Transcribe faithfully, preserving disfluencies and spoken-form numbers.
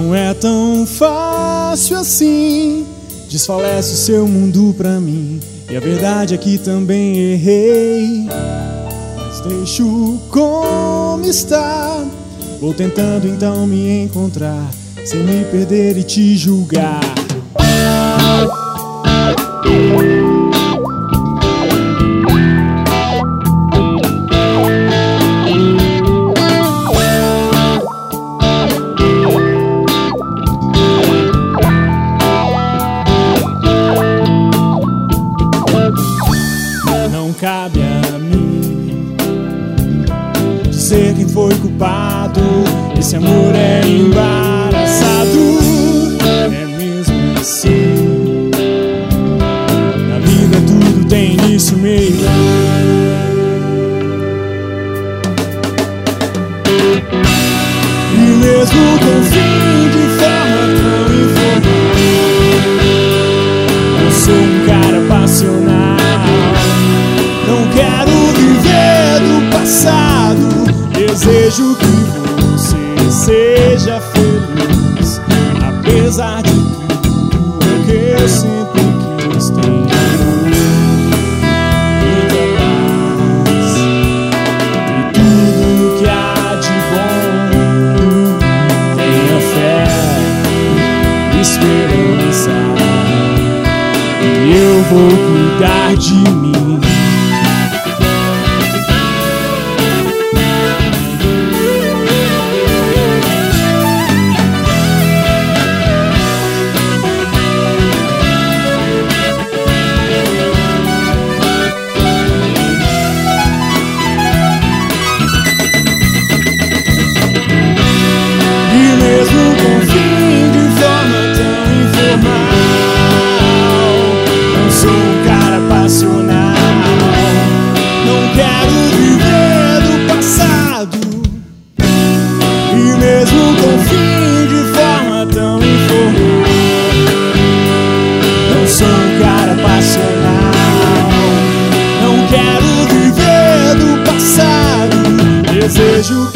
Não é tão fácil assim, desfalece o seu mundo pra mim. E a verdade é que também errei, mas deixo como está. Vou tentando então me encontrar, sem me perder e te julgar. Não cabe a mim dizer quem foi culpado. Esse amor é embaraçado, é mesmo assim. Na vida tudo tem início, meio e e mesmo com fim de forma tão informal, eu sou um cara passional. Não quero viver do passado, desejo que você seja feliz. Apesar de tudo, é o que eu sempre quis ter. Muita paz e tudo que há de bom. Tenha fé, esperança, e eu vou cuidar de mim. Mesmo com fim de forma tão informal, não sou um cara passional. Não quero viver do passado. E mesmo com fim de forma tão informal, não sou um cara passional. Não quero viver do passado. Desejo